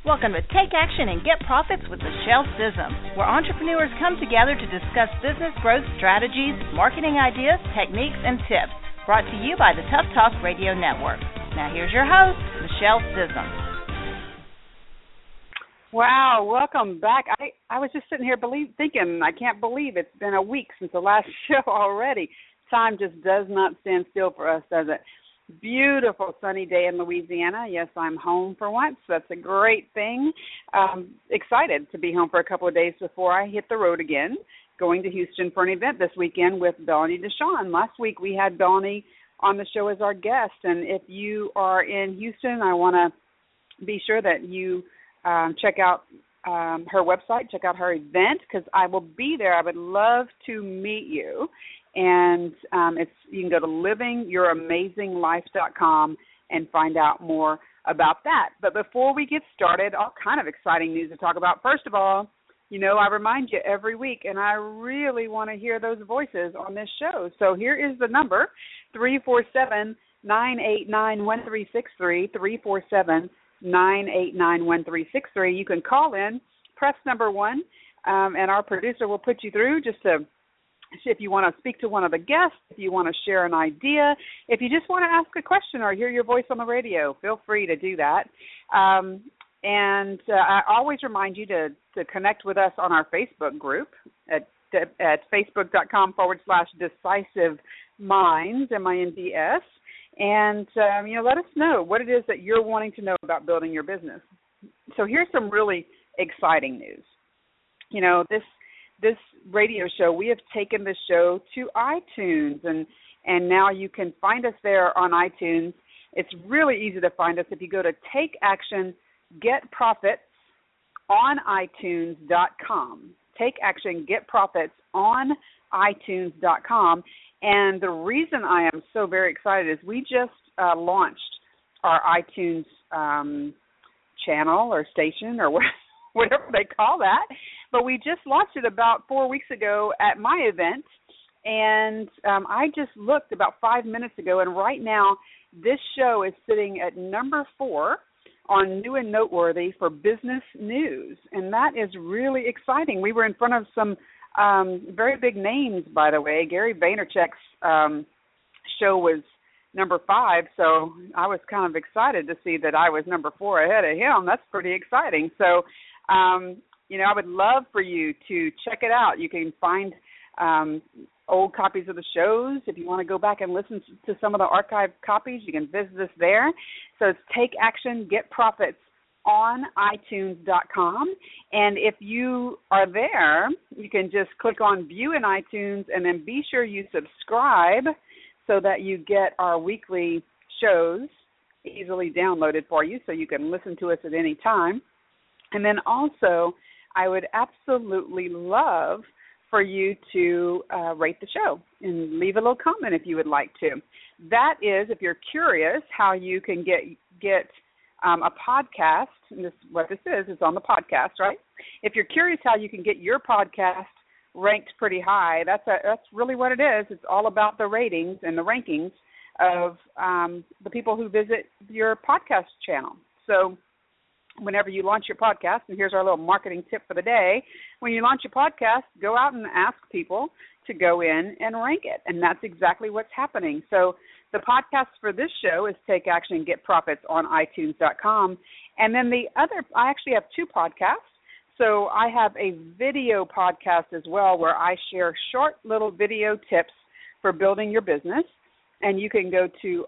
Welcome to Take Action and Get Profits with Michelle Sissom, where entrepreneurs come together to discuss business growth strategies, marketing ideas, techniques, and tips. Brought to you by the Tough Talk Radio Network. Now here's your host, Michelle Sissom. Wow, welcome back. I was just sitting here thinking, I can't believe it's been a week since the last show already. Time just does not stand still for us, does it? Beautiful sunny day in Louisiana. Yes, I'm home for once. That's a great thing. Excited to be home for a couple of days before I hit the road again, going to Houston for an event this weekend with Belanie Deshawn. Last week we had Belanie on the show as our guest, and if you are in Houston, I want to be sure that you check out her website, check out her event, because I will be there. I would love to meet you. And you can go to livingyouramazinglife.com and find out more about that. But before we get started, all kind of exciting news to talk about. First of all, you know, I remind you every week, and I really want to hear those voices on this show. So here is the number, 347-989-1363, 347-989-1363. You can call in, press number 1, and our producer will put you through just to, if you want to speak to one of the guests, if you want to share an idea, if you just want to ask a question or hear your voice on the radio, feel free to do that. And I always remind you to connect with us on our Facebook group at facebook.com/decisive minds, M-I-N-D-S. And, let us know what it is that you're wanting to know about building your business. So here's some really exciting news. You know, this radio show, we have taken this show to iTunes, and now you can find us there on iTunes. It's really easy to find us if you go to Take Action, Get Profits on iTunes.com. Take Action, Get Profits on iTunes.com. And the reason I am so very excited is we just launched our iTunes channel or station or whatever they call that. But we just launched it about 4 weeks ago at my event, and I just looked about 5 minutes ago, and right now this show is sitting at number 4 on New and Noteworthy for business news, and that is really exciting. We were in front of some very big names, by the way. Gary Vaynerchuk's show was number 5, so I was kind of excited to see that I was number 4 ahead of him. That's pretty exciting. So, I would love for you to check it out. You can find old copies of the shows. If you want to go back and listen to some of the archived copies, you can visit us there. So it's Take Action, Get Profits on iTunes.com. And if you are there, you can just click on View in iTunes and then be sure you subscribe so that you get our weekly shows easily downloaded for you so you can listen to us at any time. And then also, I would absolutely love for you to rate the show and leave a little comment if you would like to. That is, if you're curious how you can get a podcast, and this what this is, it's on the podcast, right? If you're curious how you can get your podcast ranked pretty high, that's really what it is. It's all about the ratings and the rankings of the people who visit your podcast channel. So whenever you launch your podcast, and here's our little marketing tip for the day, when you launch your podcast, go out and ask people to go in and rank it, and that's exactly what's happening. So the podcast for this show is Take Action, Get Profits on iTunes.com, and then I actually have 2 podcasts. So I have a video podcast as well where I share short little video tips for building your business, and you can go to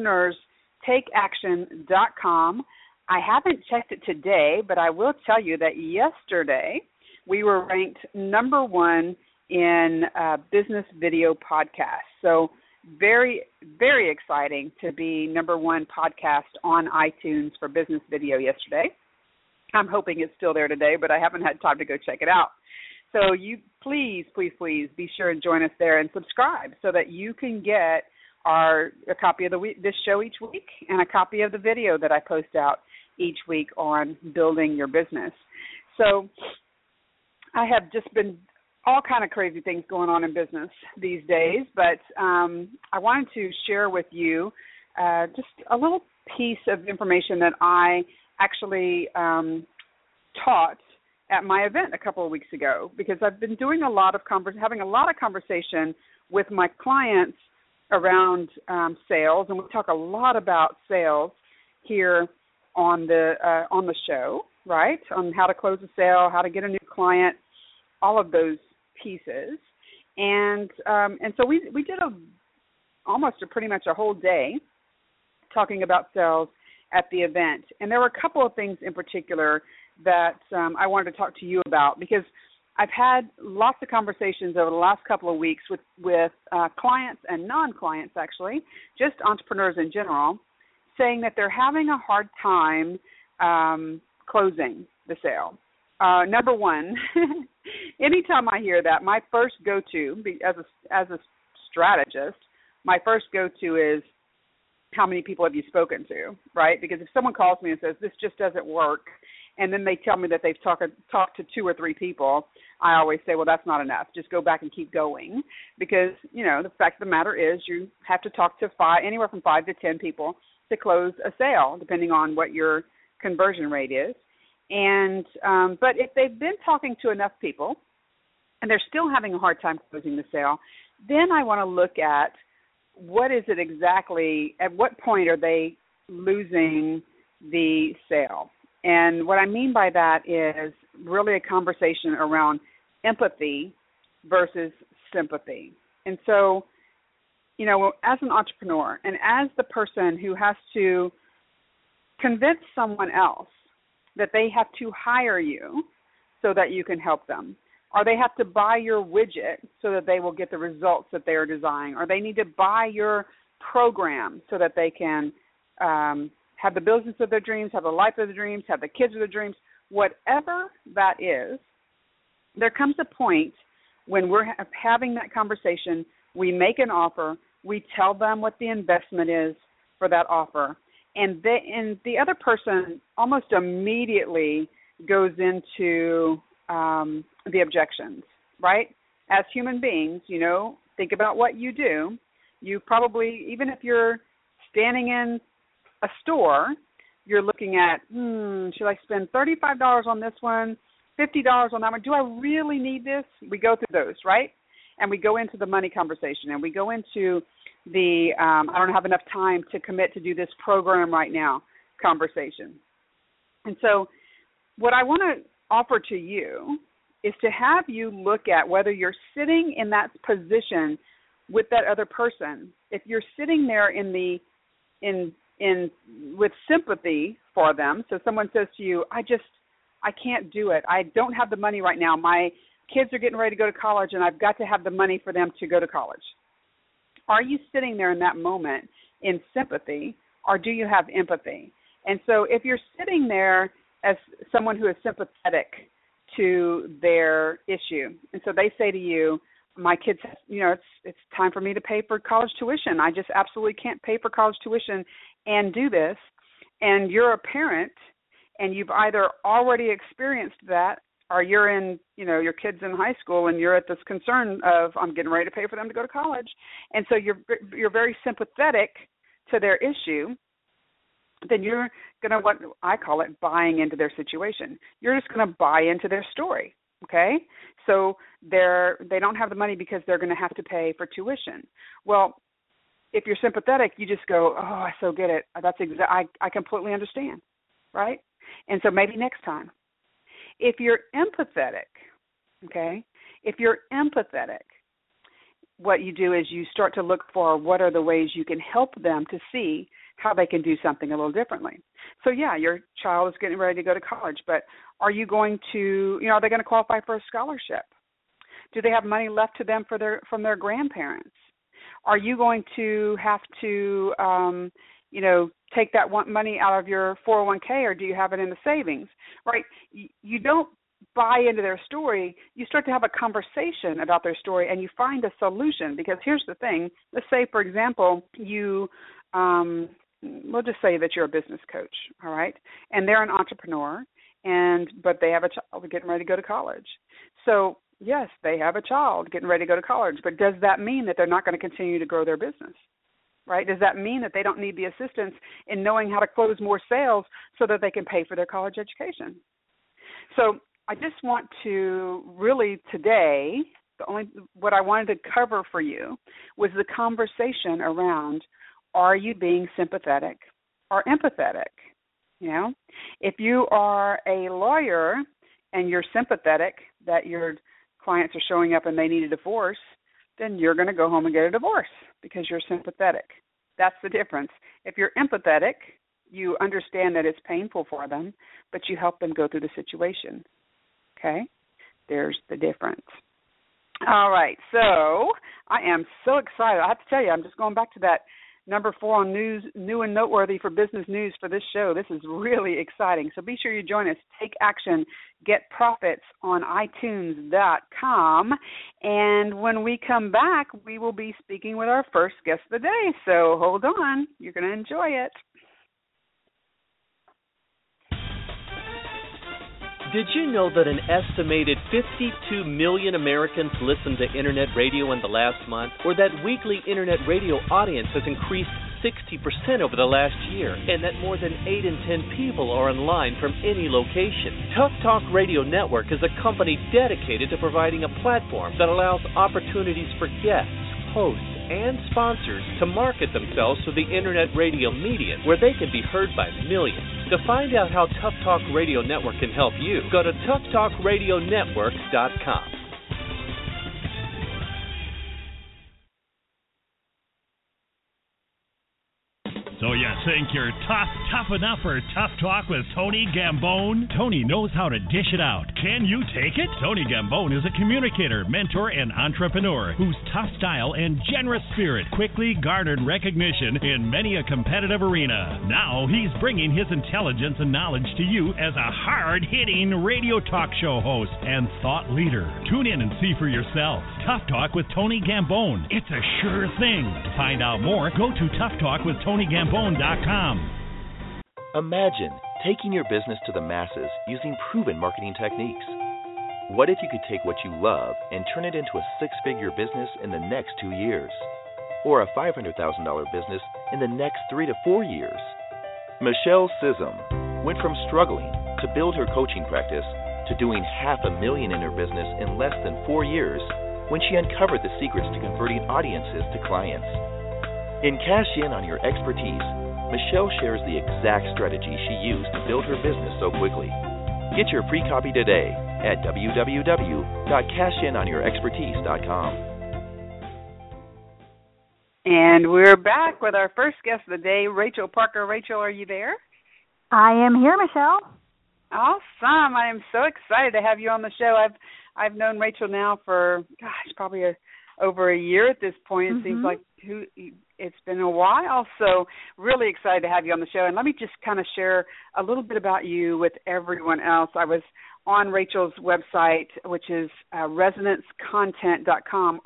entrepreneurstakeaction.com. I haven't checked it today, but I will tell you that yesterday we were ranked number 1 in business video podcasts. So very, very exciting to be number 1 podcast on iTunes for business video yesterday. I'm hoping it's still there today, but I haven't had time to go check it out. So you please be sure and join us there and subscribe so that you can get a copy of this show each week and a copy of the video that I post out each week on building your business. So I have just been all kind of crazy things going on in business these days, but I wanted to share with you just a little piece of information that I actually taught at my event a couple of weeks ago, because I've been doing having a lot of conversation with my clients around sales, and we talk a lot about sales here on the show, right? On how to close a sale, how to get a new client, all of those pieces, and so we did pretty much a whole day talking about sales at the event, and there were a couple of things in particular that I wanted to talk to you about, because I've had lots of conversations over the last couple of weeks with clients and non-clients, actually, just entrepreneurs in general, saying that they're having a hard time closing the sale. Number one, anytime I hear that, my first go-to, as a strategist, my first go-to is, how many people have you spoken to, right? Because if someone calls me and says, this just doesn't work, and then they tell me that they've talked to 2 or 3 people, I always say, well, that's not enough. Just go back and keep going, because, the fact of the matter is you have to talk to anywhere from 5 to 10 people to close a sale, depending on what your conversion rate is. And but if they've been talking to enough people and they're still having a hard time closing the sale, then I want to look at what is it exactly, at what point are they losing the sale? And what I mean by that is really a conversation around empathy versus sympathy. And so, as an entrepreneur and as the person who has to convince someone else that they have to hire you so that you can help them, or they have to buy your widget so that they will get the results that they are desiring, or they need to buy your program so that they can have the business of their dreams, have the life of their dreams, have the kids of their dreams, whatever that is, there comes a point when we're having that conversation, we make an offer, we tell them what the investment is for that offer, and the other person almost immediately goes into the objections, right? As human beings, think about what you do. You probably, even if you're standing in a store, you're looking at, should I spend $35 on this one, $50 on that one? Do I really need this? We go through those, right? And we go into the money conversation, and we go into the I don't have enough time to commit to do this program right now conversation. And so what I want to offer to you is to have you look at whether you're sitting in that position with that other person. If you're sitting there with sympathy for them, so someone says to you, I can't do it. I don't have the money right now. My kids are getting ready to go to college, and I've got to have the money for them to go to college. Are you sitting there in that moment in sympathy, or do you have empathy? And so if you're sitting there as someone who is sympathetic to their issue, and so they say to you, my kids, it's time for me to pay for college tuition. I just absolutely can't pay for college tuition and do this. And you're a parent, and you've either already experienced that, or you're in, your kid's in high school, and you're at this concern of, I'm getting ready to pay for them to go to college. And so you're very sympathetic to their issue. Then you're going to, what I call it, buying into their situation. You're just going to buy into their story, okay? So they don't have the money because they're going to have to pay for tuition. Well, if you're sympathetic, you just go, oh, I so get it. I completely understand, right? And so maybe next time. If you're empathetic, okay, what you do is you start to look for what are the ways you can help them to see how they can do something a little differently. So, yeah, your child is getting ready to go to college, but are you going to, are they going to qualify for a scholarship? Do they have money left to them from their grandparents? Are you going to have to, take that money out of your 401k, or do you have it in the savings, right? You don't buy into their story. You start to have a conversation about their story, and you find a solution. Because here's the thing. Let's say, for example, we'll just say that you're a business coach, all right, and they're an entrepreneur, but they have a child getting ready to go to college. So, yes, they have a child getting ready to go to college, but does that mean that they're not going to continue to grow their business? right? Does that mean that they don't need the assistance in knowing how to close more sales so that they can pay for their college education? So I just want to really today, what I wanted to cover for you was the conversation around, are you being sympathetic or empathetic? You know, if you are a lawyer and you're sympathetic that your clients are showing up and they need a divorce, then you're going to go home and get a divorce because you're sympathetic. That's the difference. If you're empathetic, you understand that it's painful for them, but you help them go through the situation. Okay? There's the difference. All right, so I am so excited. I have to tell you, I'm just going back to that number 4 on new and noteworthy for business news for this show. This is really exciting. So be sure you join us. Take action, get profits on iTunes.com. And when we come back, we will be speaking with our first guest of the day. So hold on. You're going to enjoy it. Did you know that an estimated 52 million Americans listened to Internet radio in the last month, or that weekly Internet radio audience has increased 60% over the last year, and that more than 8 in 10 people are online from any location? Tough Talk Radio Network is a company dedicated to providing a platform that allows opportunities for guests, hosts, and sponsors to market themselves to the Internet radio media, where they can be heard by millions. To find out how Tough Talk Radio Network can help you, go to toughtalkradionetwork.com. So you think you're tough enough for Tough Talk with Tony Gambone? Tony knows how to dish it out. Can you take it? Tony Gambone is a communicator, mentor, and entrepreneur whose tough style and generous spirit quickly garnered recognition in many a competitive arena. Now he's bringing his intelligence and knowledge to you as a hard-hitting radio talk show host and thought leader. Tune in and see for yourself. Tough Talk with Tony Gambone. It's a sure thing. To find out more, go to toughtalkwithtonyGambone.com. Imagine taking your business to the masses using proven marketing techniques. What if you could take what you love and turn it into a 6-figure business in the next 2 years? Or a $500,000 business in the next 3 to 4 years? Michelle Sissom went from struggling to build her coaching practice to doing $500,000 in her business in less than 4 years when she uncovered the secrets to converting audiences to clients. In Cash In on Your Expertise, Michelle shares the exact strategy she used to build her business so quickly. Get your free copy today at www.cashinonyourexpertise.com. And we're back with our first guest of the day, Rachel Parker. Rachel, are you there? I am here, Michelle. Awesome. I am so excited to have you on the show. I've known Rachel now for, probably over a year at this point. It seems like it's been a while, so really excited to have you on the show. And let me just kind of share a little bit about you with everyone else. I was on Rachel's website, which is resonancecontent.com,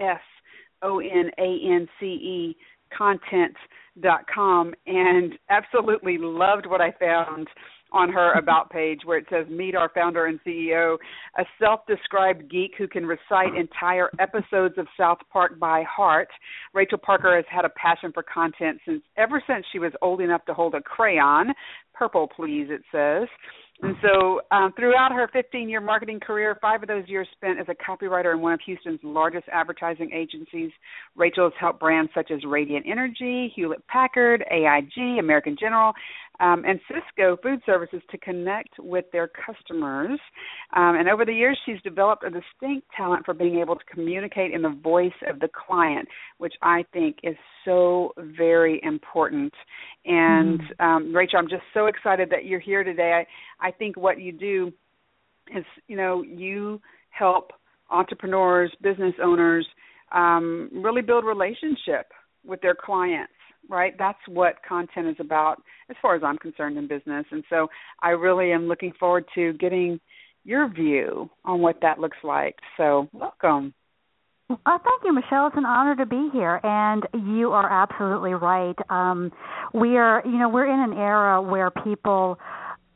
RESONANCE content.com, and absolutely loved what I found on her About page, where it says, meet our founder and CEO, a self-described geek who can recite entire episodes of South Park by heart. Rachel Parker has had a passion for content ever since she was old enough to hold a crayon. Purple, please, it says. And so throughout her 15-year marketing career, 5 of those years spent as a copywriter in one of Houston's largest advertising agencies. Rachel has helped brands such as Radiant Energy, Hewlett-Packard, AIG, American General, and Cisco Food Services to connect with their customers. And over the years, she's developed a distinct talent for being able to communicate in the voice of the client, which I think is so very important. And Rachel, I'm just so excited that you're here today. I think what you do is, you help entrepreneurs, business owners really build relationship with their clients, right? That's what content is about as far as I'm concerned in business. And so I really am looking forward to getting your view on what that looks like. So welcome. Thank you, Michelle. It's an honor to be here, and you are absolutely right. We're in an era where people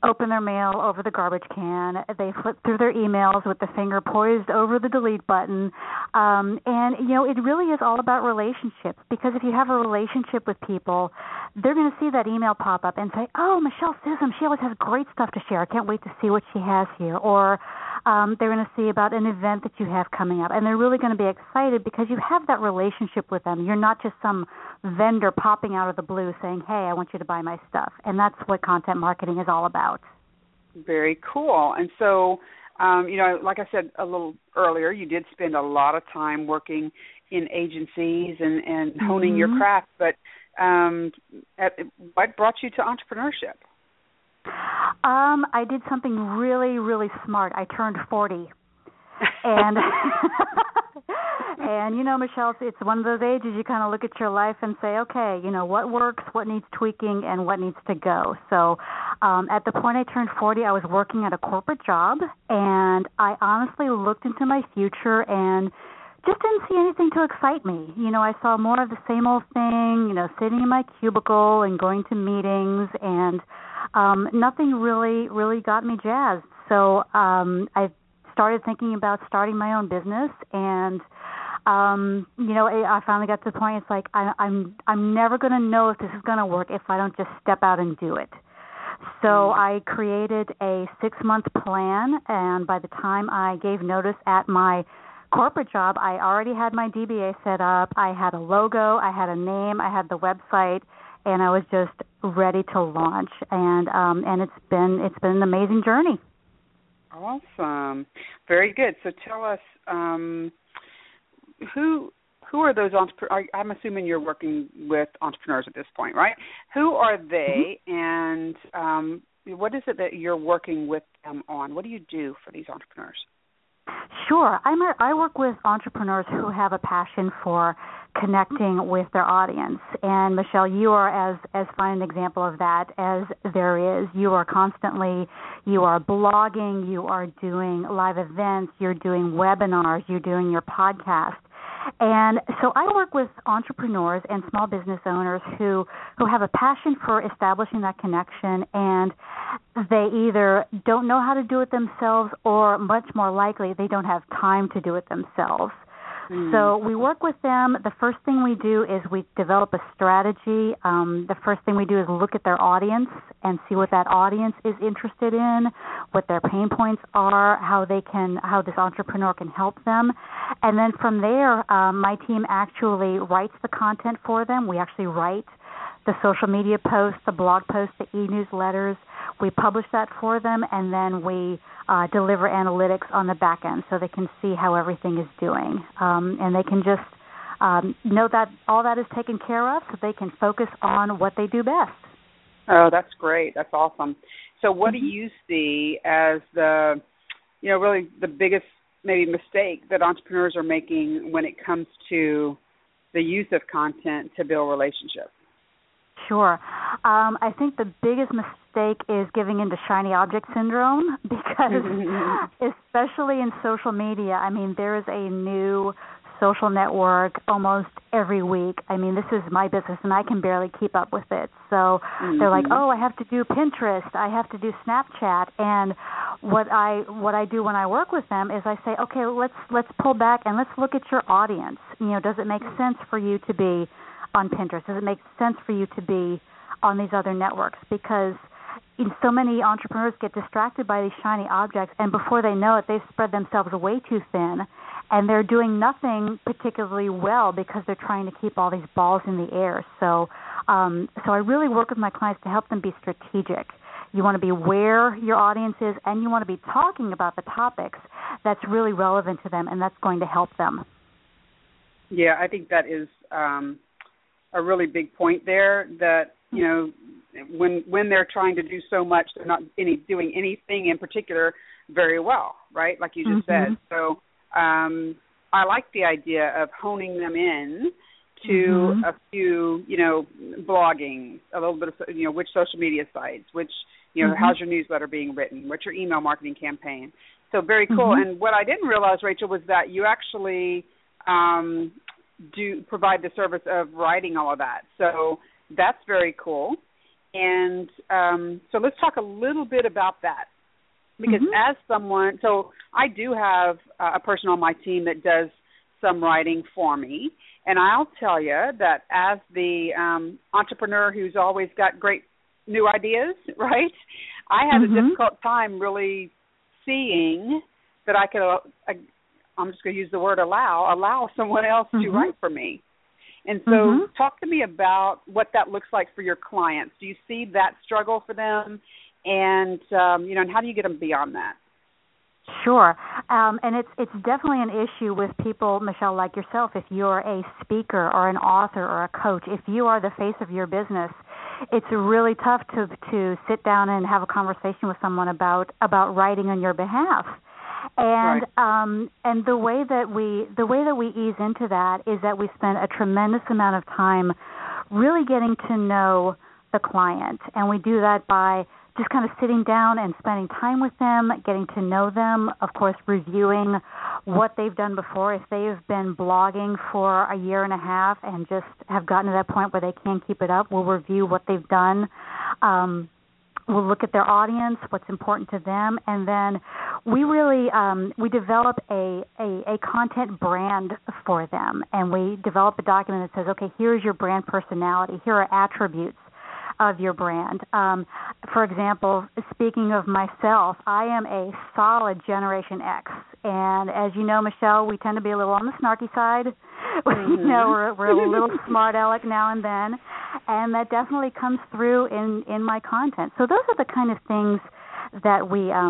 open their mail over the garbage can. They flip through their emails with the finger poised over the delete button. And, it really is all about relationships, because if you have a relationship with people, they're going to see that email pop up and say, oh, Michelle Sissom, she always has great stuff to share. I can't wait to see what she has here. Or they're going to see about an event that you have coming up, and they're really going to be excited because you have that relationship with them. You're not just some vendor popping out of the blue saying, hey, I want you to buy my stuff. And that's what content marketing is all about. Very cool. And so, like I said a little earlier, you did spend a lot of time working in agencies and honing your craft. But what brought you to entrepreneurship? I did something really, really smart. I turned 40. And, Michelle, it's one of those ages you kind of look at your life and say, okay, what works, what needs tweaking, and what needs to go. So at the point I turned 40, I was working at a corporate job, and I honestly looked into my future and just didn't see anything to excite me. I saw more of the same old thing, sitting in my cubicle and going to meetings, and nothing really got me jazzed. So I started thinking about starting my own business, and I finally got to the point. It's like I'm never going to know if this is going to work if I don't just step out and do it. So I created a 6-month plan, and by the time I gave notice at my corporate job, I already had my DBA set up. I had a logo, I had a name, I had the website, and I was just ready to launch. And it's been an amazing journey. Awesome. Very good. So tell us, who are those entrepreneurs? I'm assuming you're working with entrepreneurs at this point, right? Who are they, and what is it that you're working with them on? What do you do for these entrepreneurs? Sure. I work with entrepreneurs who have a passion for connecting with their audience. And, Michelle, you are as fine an example of that as there is. You are blogging, you are doing live events, you're doing webinars, you're doing your podcast. And so I work with entrepreneurs and small business owners who have a passion for establishing that connection, and they either don't know how to do it themselves, or much more likely they don't have time to do it themselves. So we work with them. The first thing we do is we develop a strategy. The first thing we do is look at their audience and see what that audience is interested in, what their pain points are, how this entrepreneur can help them. And then from there, my team actually writes the content for them. We actually write the social media posts, the blog posts, the e-newsletters. We publish that for them, and then we deliver analytics on the back end so they can see how everything is doing. And they can just know that all that is taken care of so they can focus on what they do best. Oh, that's great. That's awesome. So what do you see as really the biggest maybe mistake that entrepreneurs are making when it comes to the use of content to build relationships? Sure. I think the biggest mistake is giving into shiny object syndrome, because especially in social media, there is a new social network almost every week. This is my business, and I can barely keep up with it. So they're like, oh, I have to do Pinterest, I have to do Snapchat. And what I do when I work with them is I say, okay, let's pull back and let's look at your audience. Does it make sense for you to be on Pinterest? Does it make sense for you to be on these other networks? Because so many entrepreneurs get distracted by these shiny objects, and before they know it, they've spread themselves way too thin, and they're doing nothing particularly well because they're trying to keep all these balls in the air. So I really work with my clients to help them be strategic. You want to be where your audience is, and you want to be talking about the topics that's really relevant to them, and that's going to help them. Yeah, I think that is a really big point there, that when they're trying to do so much, they're not doing anything in particular very well, right? Like you just said. So I like the idea of honing them in to a few, blogging, a little bit of, which social media sites, which, how's your newsletter being written, what's your email marketing campaign. So very cool. And what I didn't realize, Rachel, was that you actually do provide the service of writing all of that. So that's very cool. And so let's talk a little bit about that. Because as someone, so I do have a person on my team that does some writing for me. And I'll tell you that as the entrepreneur who's always got great new ideas, right, I had a difficult time really seeing that I could, I'm just going to use the word allow someone else to write for me. And so talk to me about what that looks like for your clients. Do you see that struggle for them? And, and how do you get them beyond that? Sure. And it's definitely an issue with people, Michelle, like yourself. If you're a speaker or an author or a coach, if you are the face of your business, it's really tough to sit down and have a conversation with someone about writing on your behalf. And and the way that we ease into that is that we spend a tremendous amount of time really getting to know the client, and we do that by just kind of sitting down and spending time with them, getting to know them, of course, reviewing what they've done before. If they've been blogging for a year and a half and just have gotten to that point where they can't keep it up, we'll review what they've done. We'll look at their audience, what's important to them, and then we really we develop a content brand for them, and we develop a document that says, okay, here's your brand personality. Here are attributes of your brand. For example, speaking of myself, I am a solid Generation X, and as you know, Michelle, we tend to be a little on the snarky side. We're a little smart aleck now and then, and that definitely comes through in my content. So those are the kind of things that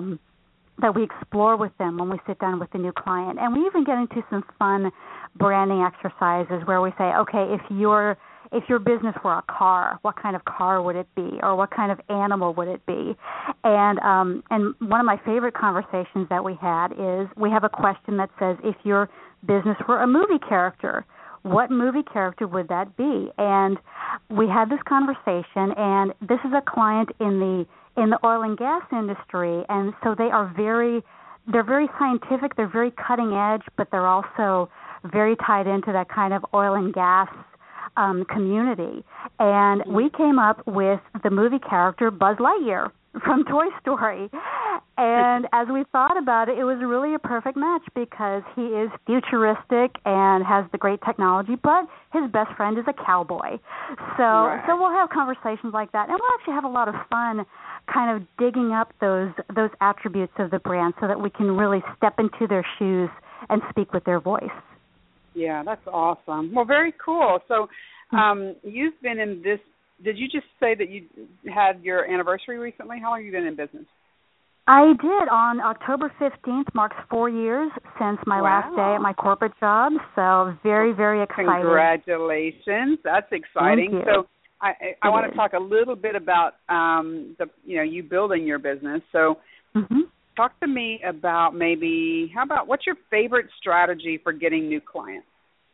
we explore with them when we sit down with the new client, and we even get into some fun branding exercises where we say, okay, if your business were a car, what kind of car would it be, or what kind of animal would it be? And one of my favorite conversations that we had is we have a question that says, if your business were a movie character, what movie character would that be? And we had this conversation, and this is a client in the oil and gas industry, and so they're very scientific, they're very cutting edge, but they're also very tied into that kind of oil and gas community. And we came up with the movie character Buzz Lightyear from Toy Story. And as we thought about it, it was really a perfect match because he is futuristic and has the great technology, but his best friend is a cowboy. So we'll have conversations like that, and we'll actually have a lot of fun kind of digging up those attributes of the brand so that we can really step into their shoes and speak with their voice. Yeah, that's awesome. Well, very cool. So you've been in this, did you just say that you had your anniversary recently? How long have you been in business? I did. On October 15th marks 4 years since my last day at my corporate job, so very, very excited. Congratulations. That's exciting. Thank you. So I want to talk a little bit about you building your business. So talk to me about what's your favorite strategy for getting new clients?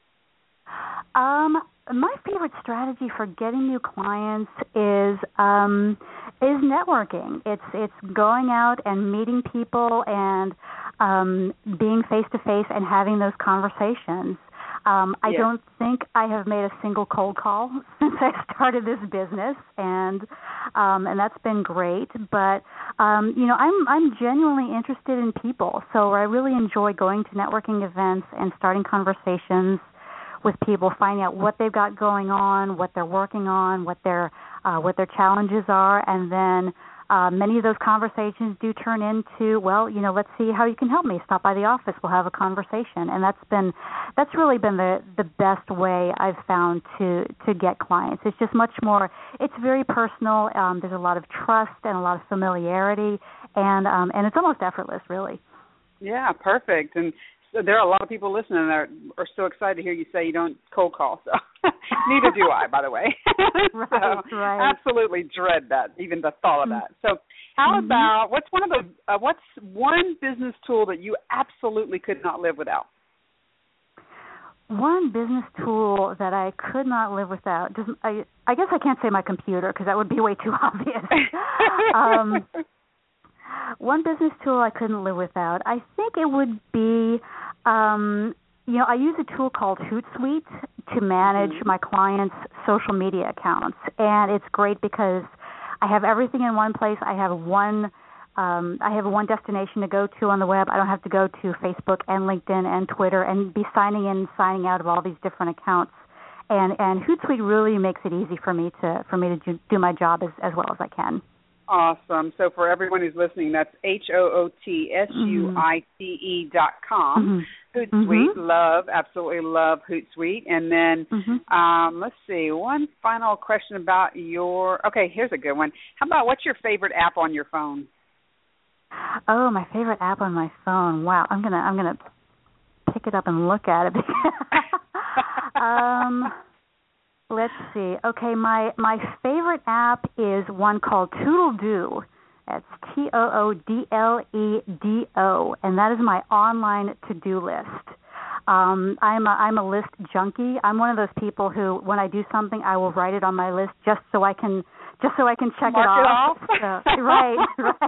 My favorite strategy for getting new clients is networking. It's going out and meeting people and being face to face and having those conversations. I don't think I have made a single cold call since I started this business, and that's been great. But I'm genuinely interested in people, so I really enjoy going to networking events and starting conversations with people, finding out what they've got going on, what they're working on, what their challenges are, and then many of those conversations do turn into, let's see how you can help me. Stop by the office. We'll have a conversation. And that's really been the best way I've found to get clients. It's just much more, it's very personal. There's a lot of trust and a lot of familiarity, and it's almost effortless, really. Yeah, perfect. And so there are a lot of people listening that are so excited to hear you say you don't cold call. So neither do I, by the way. Right. Absolutely dread that, even the thought of that. So how about what's one business tool that you absolutely could not live without? One business tool that I could not live without. I guess I can't say my computer because that would be way too obvious. One business tool I couldn't live without, I think it would be, I use a tool called Hootsuite to manage my clients' social media accounts. And it's great because I have everything in one place. I have one destination to go to on the web. I don't have to go to Facebook and LinkedIn and Twitter and be signing in and signing out of all these different accounts. And Hootsuite really makes it easy for me to do my job as well as I can. Awesome. So for everyone who's listening, that's HOOTSUITE.com. Hootsuite, absolutely love Hootsuite. And then let's see, one final question about okay, here's a good one. How about what's your favorite app on your phone? Oh, my favorite app on my phone. Wow, I'm gonna pick it up and look at it. Let's see. Okay, my favorite app is one called Toodledo. That's TOODLEDO, and that is my online to-do list. I'm a list junkie. I'm one of those people who, when I do something, I will write it on my list just so I can check Mark it off. So, right.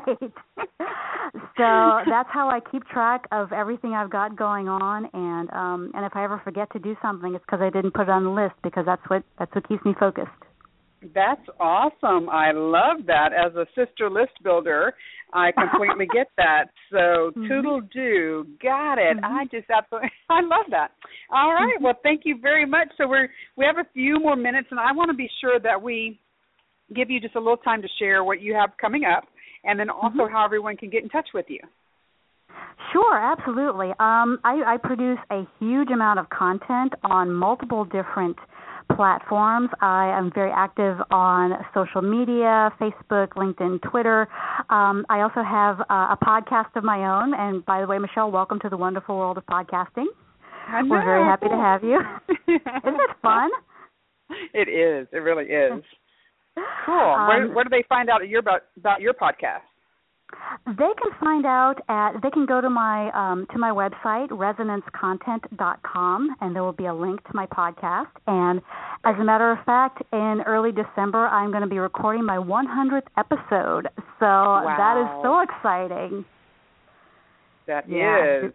So that's how I keep track of everything I've got going on, and if I ever forget to do something, it's because I didn't put it on the list, because that's what keeps me focused. That's awesome. I love that. As a sister list builder, I completely get that. So Toodle-do, got it. I love that. All right. Well, thank you very much. So we have a few more minutes, and I want to be sure that we give you just a little time to share what you have coming up, and then also how everyone can get in touch with you. Sure, absolutely. I produce a huge amount of content on multiple different platforms. I am very active on social media, Facebook, LinkedIn, Twitter. I also have a podcast of my own. And by the way, Michelle, welcome to the wonderful world of podcasting. We're very happy to have you. Isn't it fun? It is. It really is. Cool. Where do they find out about your podcast? They can find out they can go to my website, resonancecontent.com, and there will be a link to my podcast. And as a matter of fact, in early December, I'm going to be recording my 100th episode. So that is so exciting. That is.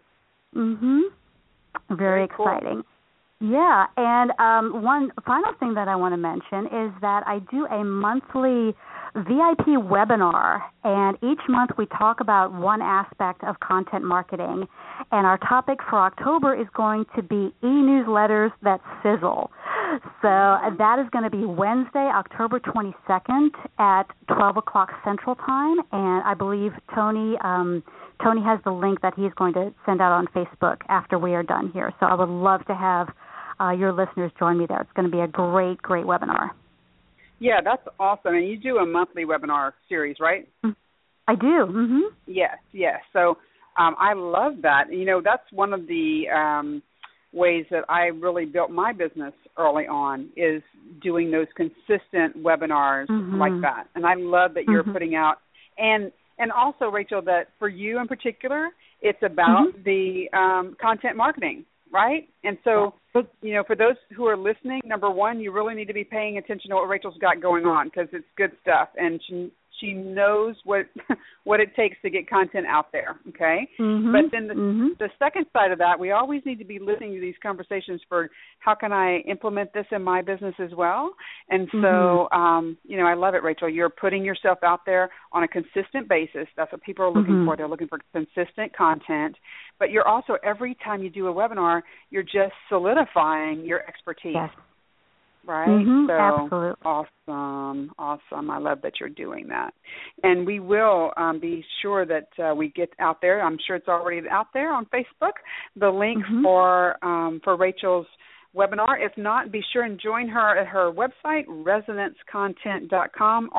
Very exciting. Cool. Yeah, and one final thing that I want to mention is that I do a monthly VIP webinar, and each month we talk about one aspect of content marketing, and our topic for October is going to be e-newsletters that sizzle. So that is going to be Wednesday, October 22nd at 12 o'clock Central Time, and I believe Tony has the link that he's going to send out on Facebook after we are done here. So I would love to have your listeners join me there. It's going to be a great, great webinar. Yeah, that's awesome. And you do a monthly webinar series, right? I do. Yes. So I love that. You know, that's one of the ways that I really built my business early on, is doing those consistent webinars like that. And I love that you're putting out. And also, Rachel, that for you in particular, it's about the content marketing, right? And so, you know, for those who are listening, number one, you really need to be paying attention to what Rachel's got going on, because it's good stuff, and she knows what it takes to get content out there, okay? But then the second side of that, we always need to be listening to these conversations for how can I implement this in my business as well. And so, you know, I love it, Rachel. You're putting yourself out there on a consistent basis. That's what people are looking for. They're looking for consistent content. But you're also, every time you do a webinar, you're just solidifying your expertise. Yes. Right? So absolutely. Awesome. I love that you're doing that. And we will be sure that we get out there. I'm sure it's already out there on Facebook, the link for Rachel's webinar. If not, be sure and join her at her website, resonancecontent.com,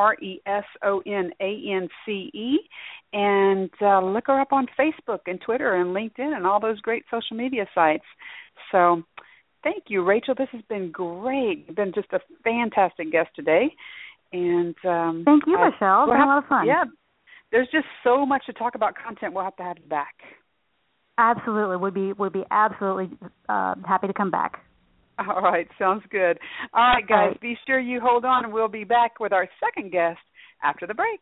RESONANCE, and look her up on Facebook and Twitter and LinkedIn and all those great social media sites. So thank you, Rachel. This has been great. You've been just a fantastic guest today. And thank you, Michelle. It's been a lot of fun. Yeah, there's just so much to talk about content. We'll have to have you back. Absolutely. Would be absolutely happy to come back. All right. Sounds good. All right, guys. Be sure you hold on, and we'll be back with our second guest after the break.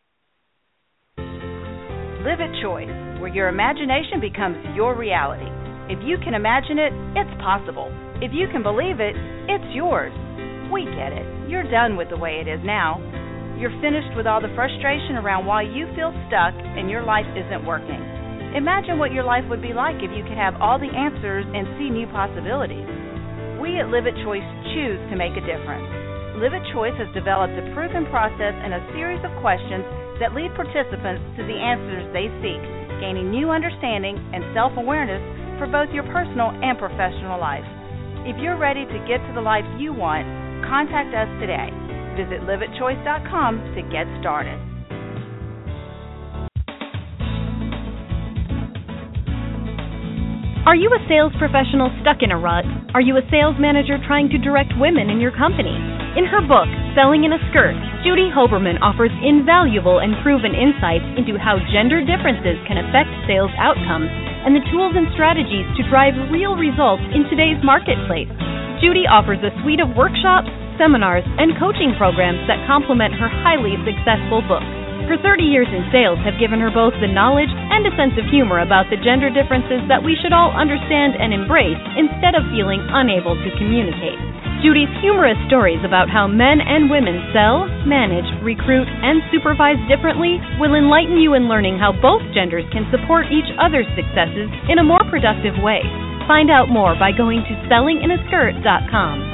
Live at Choice, where your imagination becomes your reality. If you can imagine it, it's possible. If you can believe it, it's yours. We get it. You're done with the way it is now. You're finished with all the frustration around why you feel stuck and your life isn't working. Imagine what your life would be like if you could have all the answers and see new possibilities. We at Live It Choice choose to make a difference. Live It Choice has developed a proven process and a series of questions that lead participants to the answers they seek, gaining new understanding and self-awareness for both your personal and professional life. If you're ready to get to the life you want, contact us today. Visit liveitchoice.com to get started. Are you a sales professional stuck in a rut? Are you a sales manager trying to direct women in your company? In her book, Selling in a Skirt, Judy Hoberman offers invaluable and proven insights into how gender differences can affect sales outcomes and the tools and strategies to drive real results in today's marketplace. Judy offers a suite of workshops, seminars, and coaching programs that complement her highly successful book. Her 30 years in sales have given her both the knowledge and a sense of humor about the gender differences that we should all understand and embrace instead of feeling unable to communicate. Judy's humorous stories about how men and women sell, manage, recruit, and supervise differently will enlighten you in learning how both genders can support each other's successes in a more productive way. Find out more by going to sellinginaskirt.com.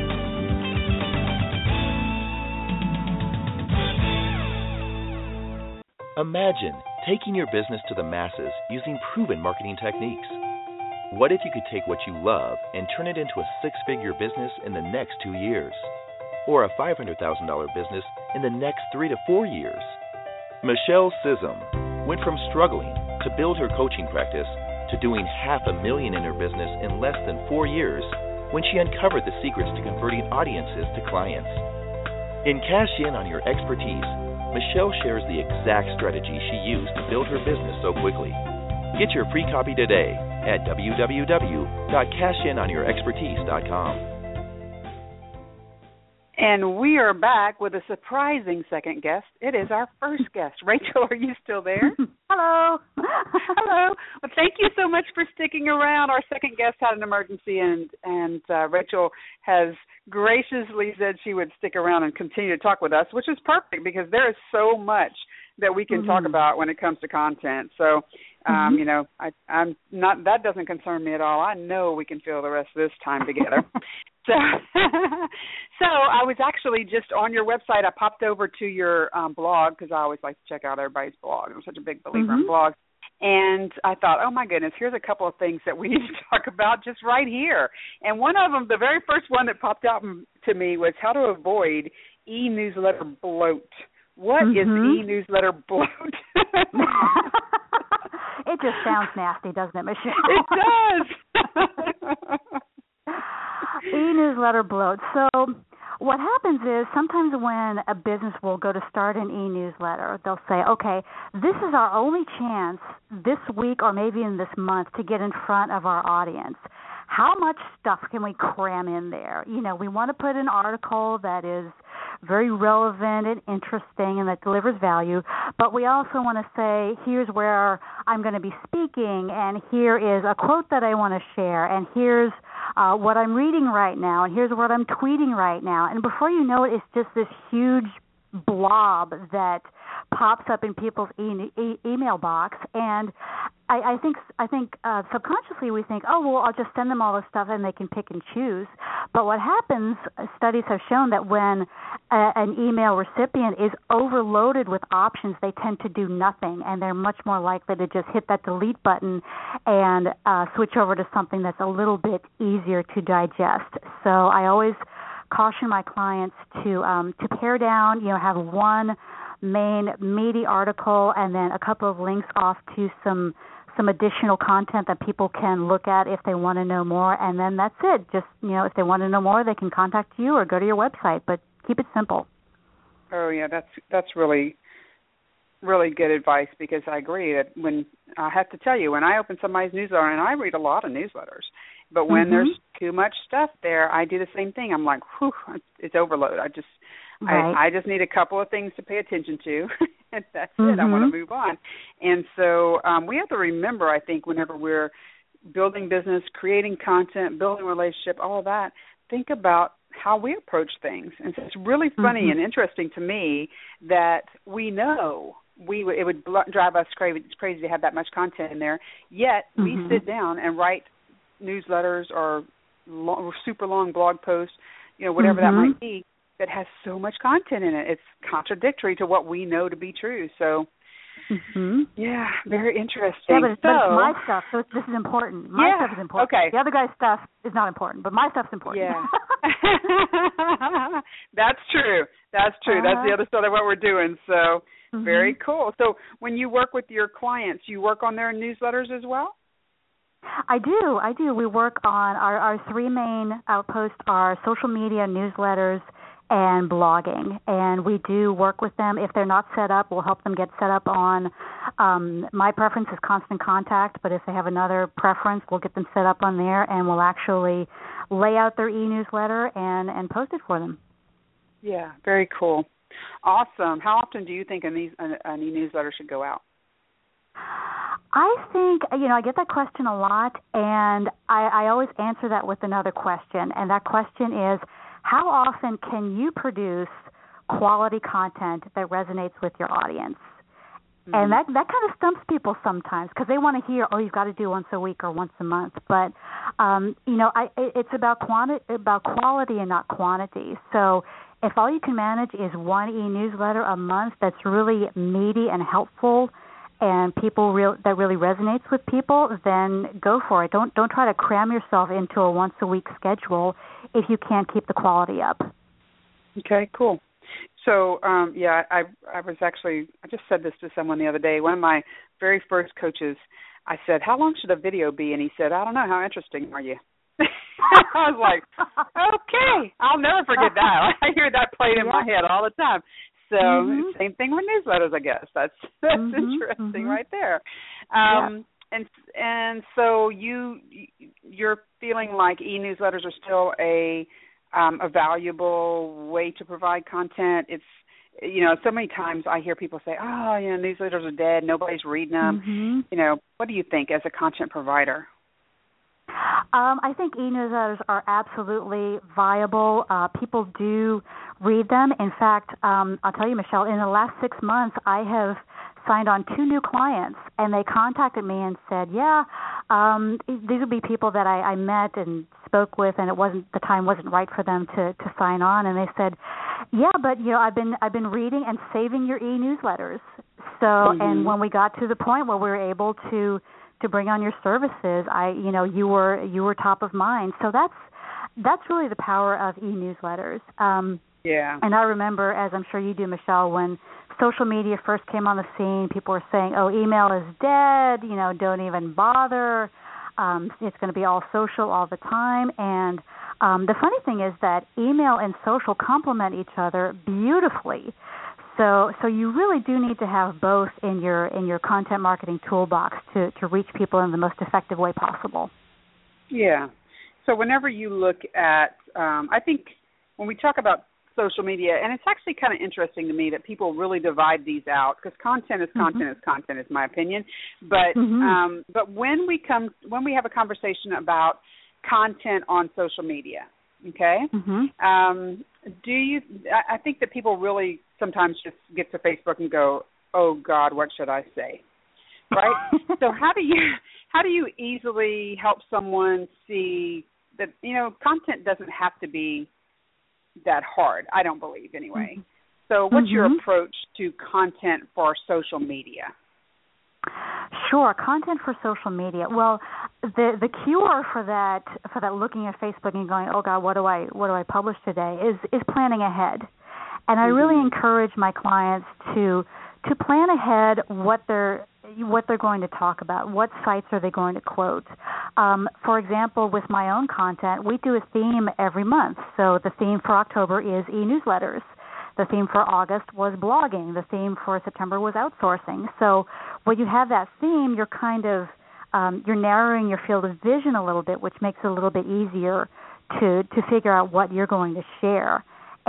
Imagine taking your business to the masses using proven marketing techniques. What if you could take what you love and turn it into a six-figure business in the next 2 years? Or a $500,000 business in the next 3 to 4 years? Michelle Sissom went from struggling to build her coaching practice to doing $500,000 in her business in less than 4 years when she uncovered the secrets to converting audiences to clients. In Cash In on Your Expertise, Michelle shares the exact strategy she used to build her business so quickly. Get your free copy today at www.cashinonyourexpertise.com. And we are back with a surprising second guest. It is our first guest. Rachel, are you still there? Hello. Hello. Well, thank you so much for sticking around. Our second guest had an emergency, and Rachel has graciously said she would stick around and continue to talk with us, which is perfect because there is so much that we can talk about when it comes to content. So, I'm not. That doesn't concern me at all. I know we can fill the rest of this time together. So I was actually just on your website. I popped over to your blog because I always like to check out everybody's blog. I'm such a big believer in blogs. And I thought, oh, my goodness, here's a couple of things that we need to talk about just right here. And one of them, the very first one that popped out to me was how to avoid e-newsletter bloat. What is e-newsletter bloat? It just sounds nasty, doesn't it, Michelle? It does. E-newsletter bloat. So what happens is sometimes when a business will go to start an e-newsletter, they'll say, okay, this is our only chance this week or maybe in this month to get in front of our audience. How much stuff can we cram in there? You know, we want to put an article that is very relevant and interesting and that delivers value, but we also want to say, here's where I'm going to be speaking, and here is a quote that I want to share, and here's what I'm reading right now, and here's what I'm tweeting right now. And before you know it, it's just this huge blob that pops up in people's email box, and I think subconsciously we think, oh, well, I'll just send them all this stuff and they can pick and choose. But what happens, studies have shown that when an email recipient is overloaded with options, they tend to do nothing, and they're much more likely to just hit that delete button and switch over to something that's a little bit easier to digest. So I always caution my clients to pare down, have one main meaty article and then a couple of links off to some additional content that people can look at if they want to know more, and then that's it. Just, if they want to know more, they can contact you or go to your website, but keep it simple. Oh, yeah, that's really, really good advice, because I agree that when I have to tell you, when I open somebody's newsletter, and I read a lot of newsletters, but when there's too much stuff there, I do the same thing. I'm like, whew, it's overload. I just need a couple of things to pay attention to, and that's it. I want to move on. And so we have to remember, I think, whenever we're building business, creating content, building relationship, all of that, think about how we approach things. And so it's really funny and interesting to me that we know it would drive us crazy. It's crazy to have that much content in there. Yet we sit down and write newsletters or super long blog posts, whatever that might be, that has so much content in it. It's contradictory to what we know to be true. So, yeah, very interesting. Yeah, but it's my stuff, so this is important. My stuff is important. Okay. The other guy's stuff is not important, but my stuff's important. Yeah. That's true. That's the other side of what we're doing. So, very cool. So, when you work with your clients, you work on their newsletters as well? I do. We work on our three main outposts are social media, newsletters, and blogging. And we do work with them. If they're not set up, we'll help them get set up on, my preference is Constant Contact, but if they have another preference, we'll get them set up on there, and we'll actually lay out their e-newsletter and post it for them. Yeah, very cool. Awesome. How often do you think an e-newsletter should go out? I think, I get that question a lot, and I always answer that with another question, and that question is, how often can you produce quality content that resonates with your audience? And that kind of stumps people sometimes because they want to hear, you've got to do once a week or once a month. But, it's about quality and not quantity. So if all you can manage is one e-newsletter a month that's really meaty and helpful and that really resonates with people, then go for it. Don't try to cram yourself into a once-a-week schedule if you can't keep the quality up. Okay, cool. So, I just said this to someone the other day. One of my very first coaches, I said, how long should a video be? And he said, I don't know. How interesting are you? I was like, okay. I'll never forget that. I hear that played in my head all the time. So same thing with newsletters, I guess. That's interesting right there. And so you're feeling like e-newsletters are still a valuable way to provide content. It's so many times I hear people say, newsletters are dead, nobody's reading them. What do you think as a content provider? I think e-newsletters are absolutely viable. People do read them. In fact, I'll tell you, Michelle, in the last 6 months, I have signed on 2 new clients, and they contacted me and said, these would be people that I met and spoke with, and the time wasn't right for them to sign on. And they said, but I've been reading and saving your e-newsletters. So, and when we got to the point where we were able to bring on your services, you were top of mind. So that's really the power of e-newsletters. And I remember, as I'm sure you do, Michelle, when social media first came on the scene, people were saying, email is dead, don't even bother. It's going to be all social all the time. And the funny thing is that email and social complement each other beautifully. So you really do need to have both in your content marketing toolbox to reach people in the most effective way possible. Yeah. So whenever you look at, I think when we talk about social media, and it's actually kind of interesting to me that people really divide these out because content is content is my opinion. But but when we have a conversation about content on social media, okay, do you? I think that people really sometimes just get to Facebook and go, oh God, what should I say? Right? So how do you easily help someone see that, content doesn't have to be that hard, I don't believe anyway. So what's your approach to content for social media? Sure, content for social media. Well, the cure for that looking at Facebook and going, oh God, what do I publish today is planning ahead. And I really encourage my clients to plan ahead what they're going to talk about, what sites are they going to quote. For example, with my own content, we do a theme every month. So the theme for October is e-newsletters. The theme for August was blogging. The theme for September was outsourcing. So when you have that theme, you're kind of you're narrowing your field of vision a little bit, which makes it a little bit easier to figure out what you're going to share.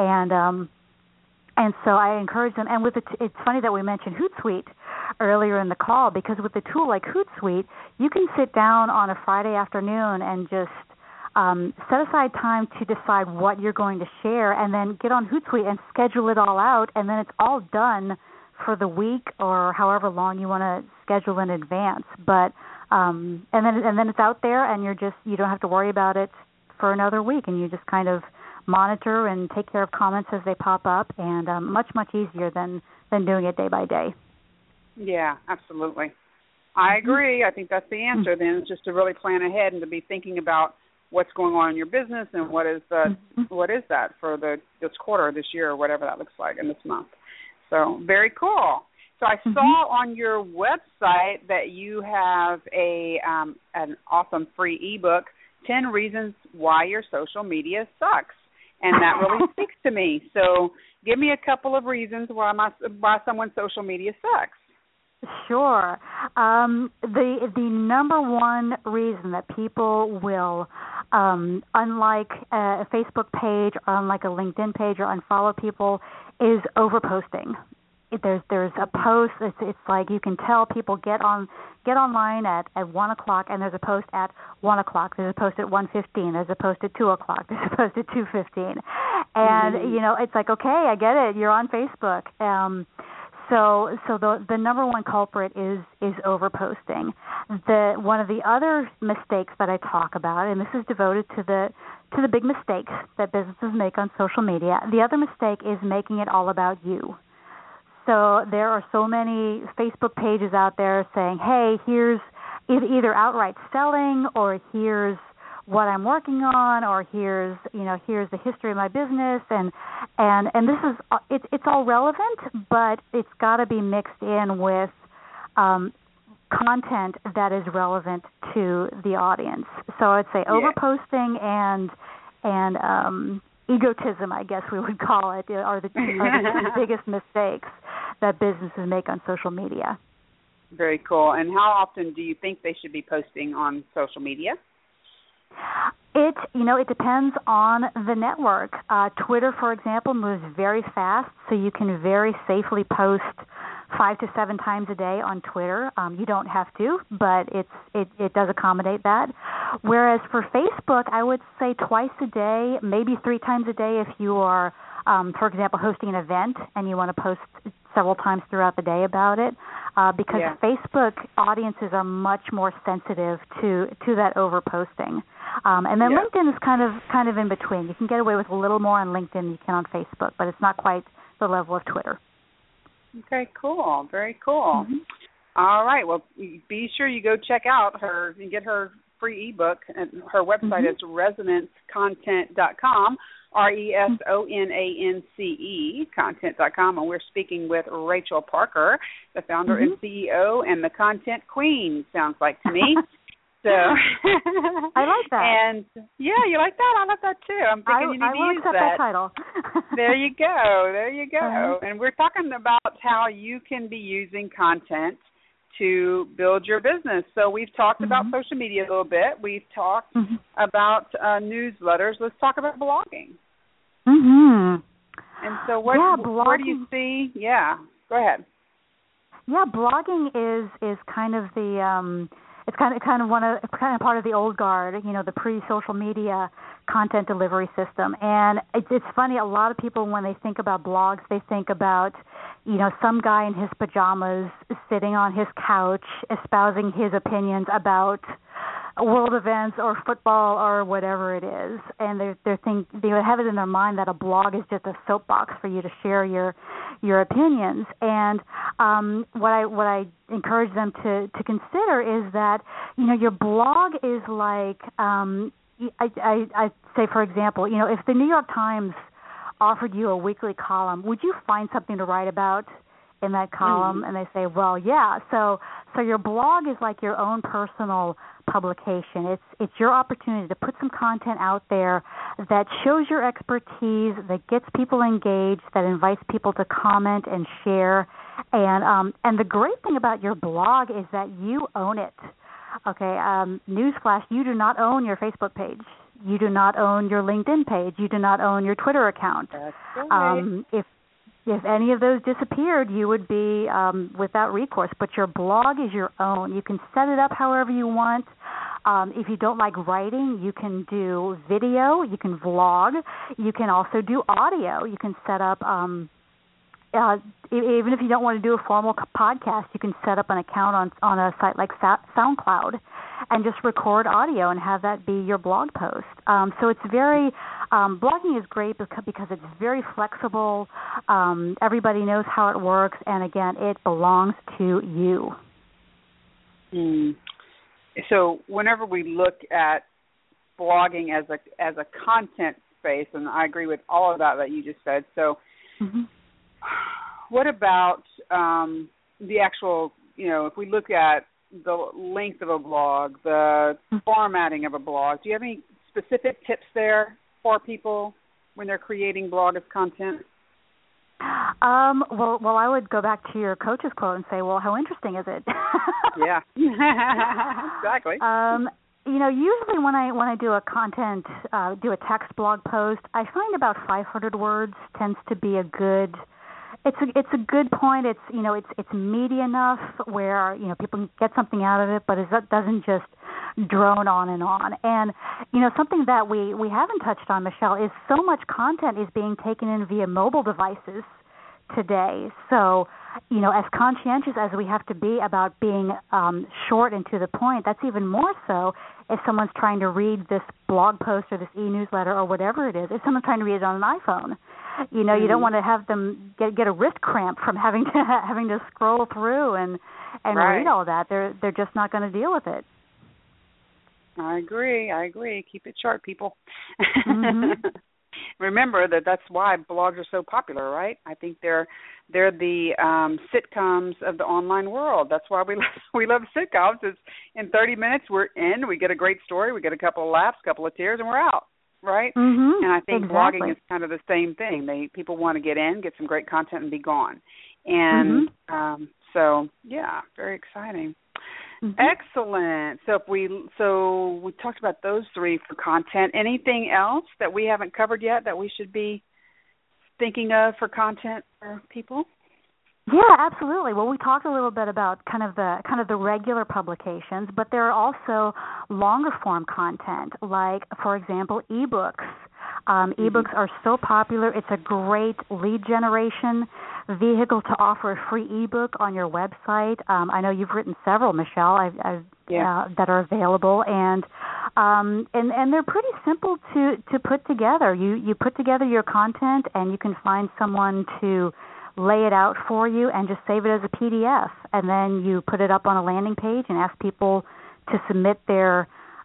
And so I encourage them. And it's funny that we mentioned Hootsuite earlier in the call, because with a tool like Hootsuite, you can sit down on a Friday afternoon and just set aside time to decide what you're going to share, and then get on Hootsuite and schedule it all out, and then it's all done for the week or however long you want to schedule in advance. But and then it's out there, and you don't have to worry about it for another week, and you just kind of monitor and take care of comments as they pop up, and much easier than doing it day by day. Yeah, absolutely. I agree. I think that's the answer then, is just to really plan ahead and to be thinking about what's going on in your business and what is that for this quarter, this year, or whatever that looks like in this month. So very cool. So I saw on your website that you have an awesome free ebook, 10 Reasons Why Your Social Media Sucks. And that really speaks to me. So give me a couple of reasons why someone's social media sucks. Sure. The number one reason that people will, unlike a Facebook page or unlike a LinkedIn page or unfollow people, is overposting. There's a post. It's like you can tell people get online at 1 o'clock, and there's a post at 1 o'clock. There's a post at 1:15. There's a post at 2 o'clock. There's a post at 2:15. And it's like, okay, I get it. You're on Facebook. So the number one culprit is overposting. One of the other mistakes that I talk about, and this is devoted to the big mistakes that businesses make on social media. The other mistake is making it all about you. So there are so many Facebook pages out there saying, hey, here's either outright selling, or here's what I'm working on, or here's the history of my business, and this is it's all relevant, but it's got to be mixed in with content that is relevant to the audience. So I'd say overposting and egotism, I guess we would call it, are the two biggest mistakes that businesses make on social media. Very cool. And how often do you think they should be posting on social media? It depends on the network. Twitter, for example, moves very fast, so you can very safely post 5 to 7 times a day on Twitter. You don't have to, but it does accommodate that. Whereas for Facebook, I would say twice a day, maybe 3 times a day if you are, for example, hosting an event and you want to post several times throughout the day about it, because Facebook audiences are much more sensitive to that overposting. And then LinkedIn is kind of in between. You can get away with a little more on LinkedIn than you can on Facebook, but it's not quite the level of Twitter. Okay, cool. Very cool. All right. Well, be sure you go check out her and get her free ebook. And her website is resonancecontent.com, RESONANCE, content.com. And we're speaking with Rachel Parker, the founder and CEO, and the content queen, sounds like to me. So I like that. And you like that? I like that too. I'm thinking you need to use that title. There you go. And we're talking about how you can be using content to build your business. So we've talked about social media a little bit. We've talked about newsletters. Let's talk about blogging. And so where do you see? Yeah, go ahead. Yeah, blogging is kind of the it's kind of part of the old guard, the pre-social media content delivery system. And it's funny, a lot of people, when they think about blogs, they think about, some guy in his pajamas sitting on his couch espousing his opinions about world events or football or whatever it is. And they have it in their mind that a blog is just a soapbox for you to share your opinions. And what I encourage them to consider is that, your blog is like, I say, for example, if the New York Times offered you a weekly column, would you find something to write about in that column? And they say, well, yeah. So your blog is like your own personal publication. It's your opportunity to put some content out there that shows your expertise, that gets people engaged, that invites people to comment and share. And the great thing about your blog is that you own it. Okay, newsflash, you do not own your Facebook page. You do not own your LinkedIn page. You do not own your Twitter account. That's right. If any of those disappeared, you would be without recourse. But your blog is your own. You can set it up however you want. If you don't like writing, you can do video, you can vlog, you can also do audio. You can set up, even if you don't want to do a formal podcast, you can set up an account on a site like SoundCloud and just record audio and have that be your blog post. So it's very, blogging is great because it's very flexible. Everybody knows how it works, and again, it belongs to you. So whenever we look at blogging as a content space, and I agree with all of that you just said. So what about the actual, if we look at the length of a blog, the formatting of a blog, do you have any specific tips there for people when they're creating blog as content? Well, I would go back to your coach's quote and say, well, how interesting is it? Yeah, exactly. Usually when I do a text blog post, I find about 500 words tends to be a good. It's a good point. It's meaty enough where people can get something out of it, but it doesn't just drone on and on. And something that we haven't touched on, Michelle, is so much content is being taken in via mobile devices today. So as conscientious as we have to be about being short and to the point, that's even more so if someone's trying to read this blog post or this e-newsletter or whatever it is. If someone's trying to read it on an iPhone, you don't want to have them get a wrist cramp from having to scroll through and right. read all that. They're just not going to deal with it. I agree. Keep it short, people. Mm-hmm. Remember that's why blogs are so popular, right? I think they're the sitcoms of the online world. That's why we love sitcoms. It's in 30 minutes we're in, we get a great story, we get a couple of laughs, a couple of tears, and we're out, right? Mm-hmm. And I think exactly. blogging is kind of the same thing. People want to get in, get some great content, and be gone. And so, yeah, very exciting. Mm-hmm. Excellent. So we talked about those three for content. Anything else that we haven't covered yet that we should be thinking of for content for people? Yeah, absolutely. Well, we talked a little bit about kind of the regular publications, but there are also longer form content, like, for example, ebooks. Ebooks are so popular. It's a great lead generation vehicle to offer a free ebook on your website. I know you've written several, Michelle, that are available, and they're pretty simple to put together. You put together your content, and you can find someone to lay it out for you and just save it as a PDF, and then you put it up on a landing page and ask people to submit their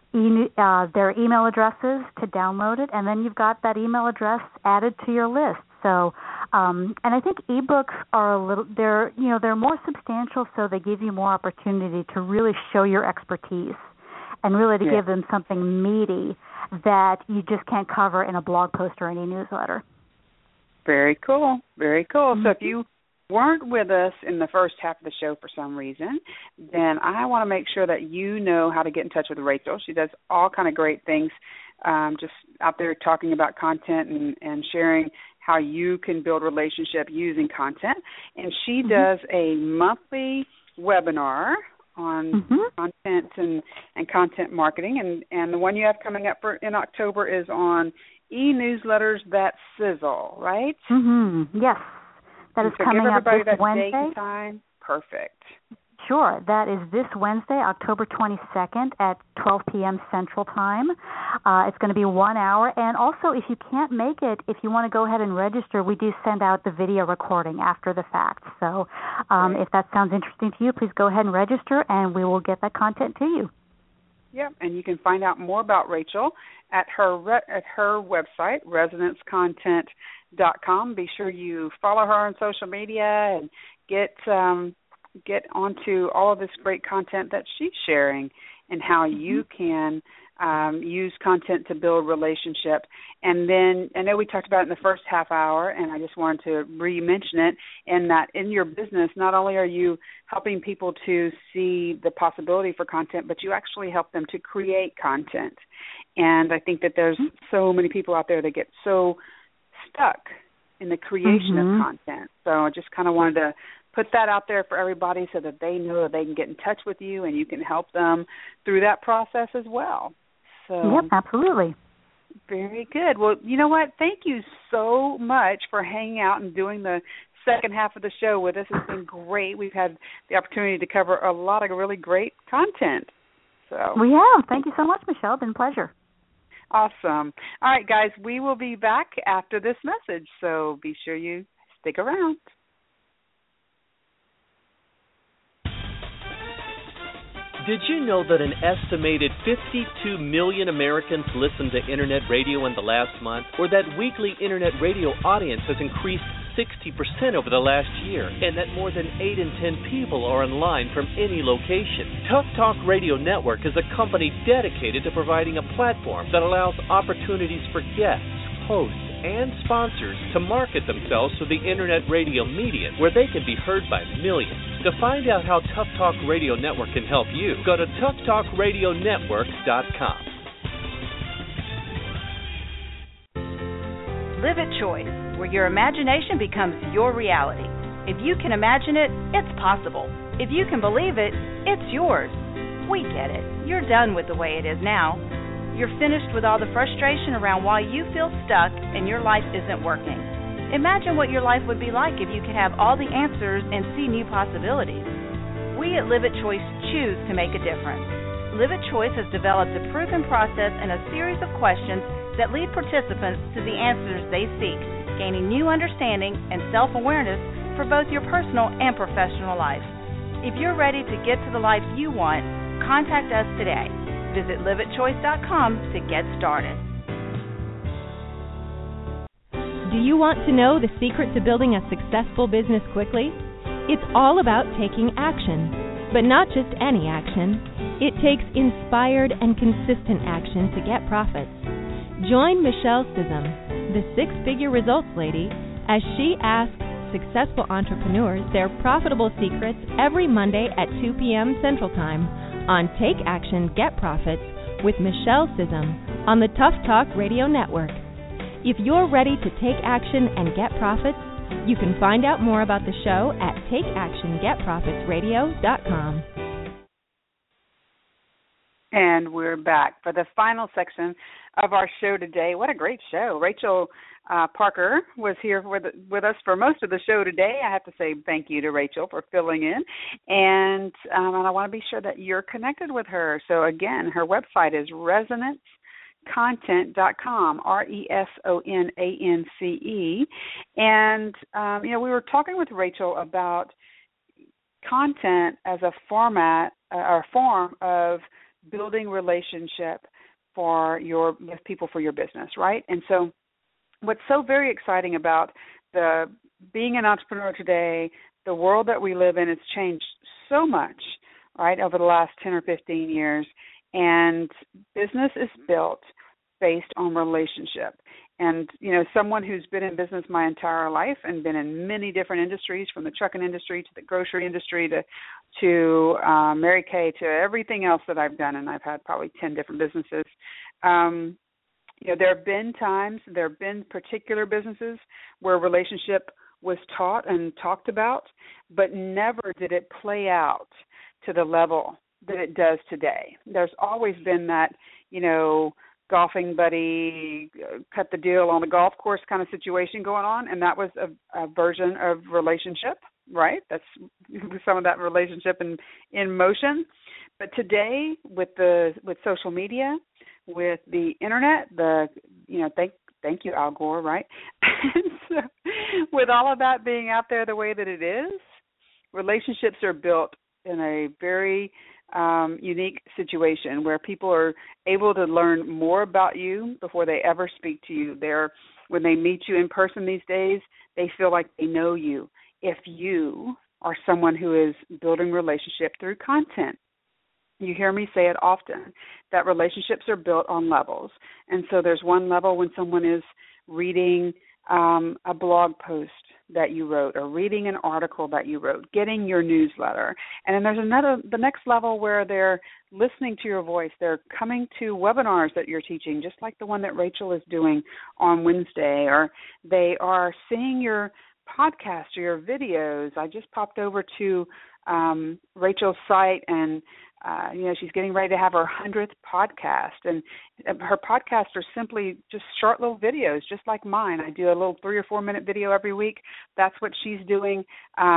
email addresses to download it, and then you've got that email address added to your list. So, and I think ebooks are they're more substantial, so they give you more opportunity to really show your expertise and really to give them something meaty that you just can't cover in a blog post or any newsletter. Very cool. Very cool. Mm-hmm. So if you weren't with us in the first half of the show for some reason, then I want to make sure that you know how to get in touch with Rachel. She does all kind of great things, just out there talking about content and sharing how you can build relationship using content. And she does a monthly webinar on content and content marketing. And the one you have coming up in October is on e-newsletters that sizzle, right? Mm-hmm. Yes. That is coming up this Wednesday. Date and time. Perfect. Sure. That is this Wednesday, October 22nd at 12 p.m. Central Time. It's going to be 1 hour. And also, if you can't make it, if you want to go ahead and register, we do send out the video recording after the fact. So if that sounds interesting to you, please go ahead and register, and we will get that content to you. Yep, and you can find out more about Rachel at her website, resonancecontent.com. Be sure you follow her on social media and get onto all of this great content that she's sharing and how you can use content to build relationship. And then I know we talked about it in the first half hour, and I just wanted to re-mention it, in that in your business, not only are you helping people to see the possibility for content, but you actually help them to create content. And I think that there's so many people out there that get so stuck in the creation of content. So I just kind of wanted to put that out there for everybody so that they know that they can get in touch with you and you can help them through that process as well. So, yep, absolutely. Very good. Well, you know what? Thank you so much for hanging out and doing the second half of the show with us. It's been great. We've had the opportunity to cover a lot of really great content. So we have. Thank you so much, Michelle. It's been a pleasure. Awesome. All right, guys, we will be back after this message, so be sure you stick around. Did you know that an estimated 52 million Americans listened to Internet radio in the last month, or that weekly Internet radio audience has increased 60% over the last year, and that more than 8 in 10 people are online from any location? Tough Talk Radio Network is a company dedicated to providing a platform that allows opportunities for guests, hosts, and sponsors to market themselves to the Internet radio medium, where they can be heard by millions. To find out how Tough Talk Radio Network can help you, go to toughtalkradionetwork.com. Live at Choice, where your imagination becomes your reality. If you can imagine it, it's possible. If you can believe it, it's yours. We get it. You're done with the way it is now. You're finished with all the frustration around why you feel stuck and your life isn't working. Imagine what your life would be like if you could have all the answers and see new possibilities. We at Live at Choice choose to make a difference. Live at Choice has developed a proven process and a series of questions that lead participants to the answers they seek, gaining new understanding and self-awareness for both your personal and professional life. If you're ready to get to the life you want, contact us today. Visit liveatchoice.com to get started. Do you want to know the secret to building a successful business quickly? It's all about taking action, but not just any action. It takes inspired and consistent action to get profits. Join Michelle Sissom, the six-figure results lady, as she asks successful entrepreneurs their profitable secrets every Monday at 2 p.m. Central Time on Take Action, Get Profits with Michelle Sissom on the Tough Talk Radio Network. If you're ready to take action and get profits, you can find out more about the show at takeactiongetprofitsradio.com. And we're back for the final section of our show today. What a great show. Rachel Parker was here with us for most of the show today. I have to say thank you to Rachel for filling in. And I want to be sure that you're connected with her. So, again, her website is resonancecontent.com, RESONANCE. And, we were talking with Rachel about content as a format or form of building relationship with people for your business, right? And so what's so very exciting about being an entrepreneur today, the world that we live in has changed so much, right, over the last 10 or 15 years, and business is built based on relationship. And, someone who's been in business my entire life and been in many different industries, from the trucking industry to the grocery industry to Mary Kay, to everything else that I've done, and I've had probably 10 different businesses. There have been times, there have been particular businesses where relationship was taught and talked about, but never did it play out to the level that it does today. There's always been that, golfing buddy, cut the deal on the golf course kind of situation going on, and that was a version of relationship, right? That's some of that relationship in motion. But today, with social media, with the internet, thank you, Al Gore, right? So, with all of that being out there the way that it is, relationships are built in a very unique situation where people are able to learn more about you before they ever speak to you. When they meet you in person these days, they feel like they know you if you are someone who is building relationship through content. You hear me say it often, that relationships are built on levels. And so there's one level when someone is reading a blog post that you wrote, or reading an article that you wrote, getting your newsletter. And then there's the next level where they're listening to your voice. They're coming to webinars that you're teaching, just like the one that Rachel is doing on Wednesday, or they are seeing your podcasts or your videos. I just popped over to Rachel's site, and she's getting ready to have her 100th podcast, and her podcasts are simply just short little videos, just like mine. I do a little 3 or 4 minute video every week. That's what she's doing.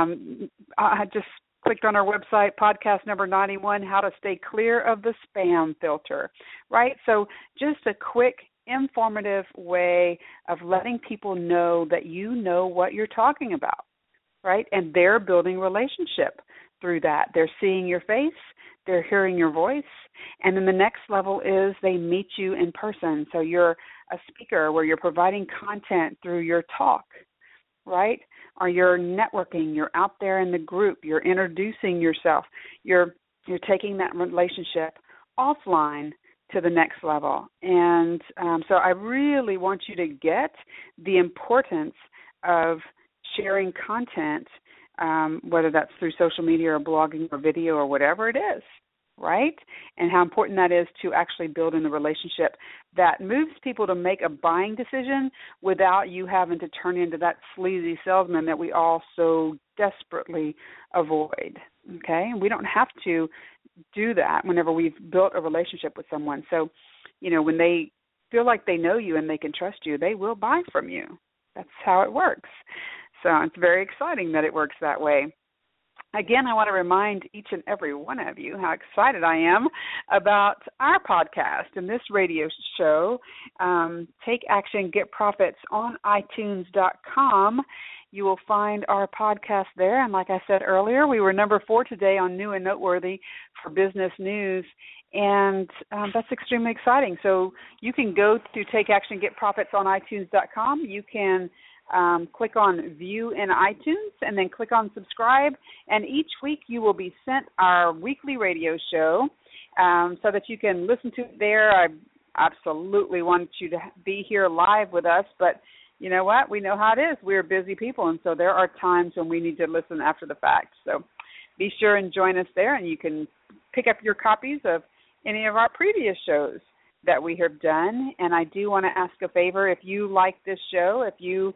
I just clicked on our website, podcast number 91, How to Stay Clear of the Spam Filter, right? So just a quick, informative way of letting people know that you know what you're talking about, right? And they're building relationship through that. They're seeing your face, they're hearing your voice, and then the next level is they meet you in person. So you're a speaker where you're providing content through your talk, right? Or you're networking, you're out there in the group, you're introducing yourself, you're taking that relationship offline to the next level. And so I really want you to get the importance of sharing content, whether that's through social media or blogging or video or whatever it is, right? And how important that is to actually building the relationship that moves people to make a buying decision without you having to turn into that sleazy salesman that we all so desperately avoid, okay? And we don't have to do that whenever we've built a relationship with someone. So, when they feel like they know you and they can trust you, they will buy from you. That's how it works. So it's very exciting that it works that way. Again, I want to remind each and every one of you how excited I am about our podcast and this radio show, Take Action, Get Profits, on iTunes.com. You will find our podcast there. And like I said earlier, we were number 4 today on New and Noteworthy for Business News. And that's extremely exciting. So you can go to Take Action, Get Profits on iTunes.com. You can click on View in iTunes and then click on Subscribe. And each week you will be sent our weekly radio show so that you can listen to it there. I absolutely want you to be here live with us, but you know what? We know how it is. We're busy people, and so there are times when we need to listen after the fact. So be sure and join us there, and you can pick up your copies of any of our previous shows that we have done. And I do want to ask a favor. If you like this show, if you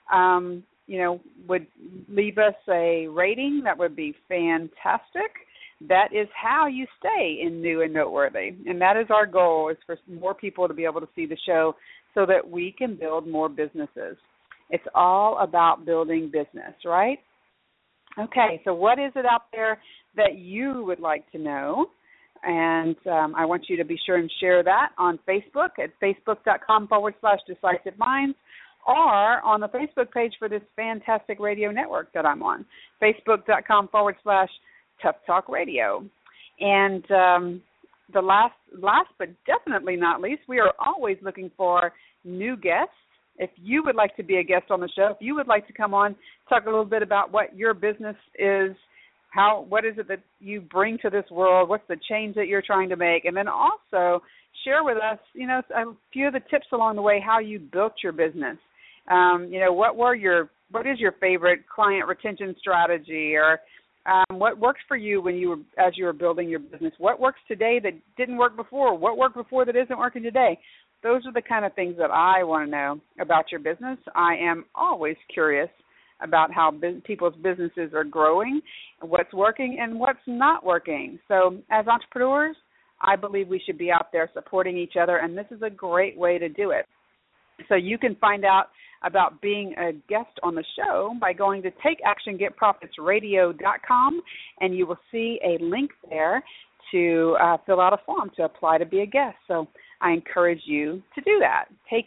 would leave us a rating, that would be fantastic. That is how you stay in New and Noteworthy. And that is our goal, is for more people to be able to see the show so that we can build more businesses. It's all about building business, right? Okay, so what is it out there that you would like to know? And I want you to be sure and share that on Facebook at facebook.com/Decisive Minds, or on the Facebook page for this fantastic radio network that I'm on, facebook.com/Tough Talk Radio. And the last but definitely not least, we are always looking for new guests. If you would like to be a guest on the show, if you would like to come on, talk a little bit about what your business is, what is it that you bring to this world, what's the change that you're trying to make, and then also share with us, a few of the tips along the way, how you built your business. What is your favorite client retention strategy, or what works for you as you were building your business? What works today that didn't work before? What worked before that isn't working today? Those are the kind of things that I want to know about your business. I am always curious about how people's businesses are growing, what's working and what's not working. So as entrepreneurs, I believe we should be out there supporting each other, and this is a great way to do it. So you can find out about being a guest on the show by going to takeactiongetprofitsradio.com, and you will see a link there to fill out a form to apply to be a guest. So I encourage you to do that,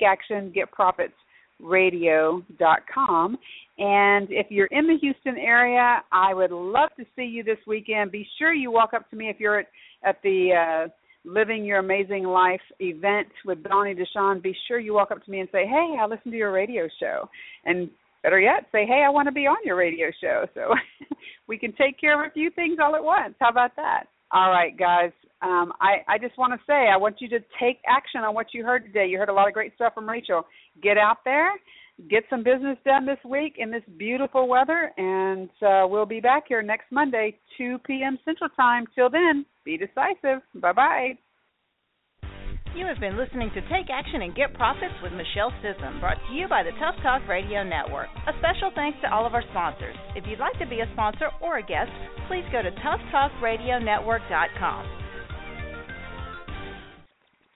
takeactiongetprofitsradio.com. And if you're in the Houston area, I would love to see you this weekend. Be sure you walk up to me if you're at the Living Your Amazing Life event with Donnie Deshawn. Be sure you walk up to me and say, hey, I listened to your radio show. And better yet, say, hey, I want to be on your radio show. So we can take care of a few things all at once. How about that? All right, guys. I just want to say, I want you to take action on what you heard today. You heard a lot of great stuff from Rachel. Get out there. Get some business done this week in this beautiful weather, and we'll be back here next Monday, 2 p.m. Central Time. Till then, be decisive. Bye-bye. You have been listening to Take Action and Get Profits with Michelle Sissom, brought to you by the Tough Talk Radio Network. A special thanks to all of our sponsors. If you'd like to be a sponsor or a guest, please go to toughtalkradionetwork.com.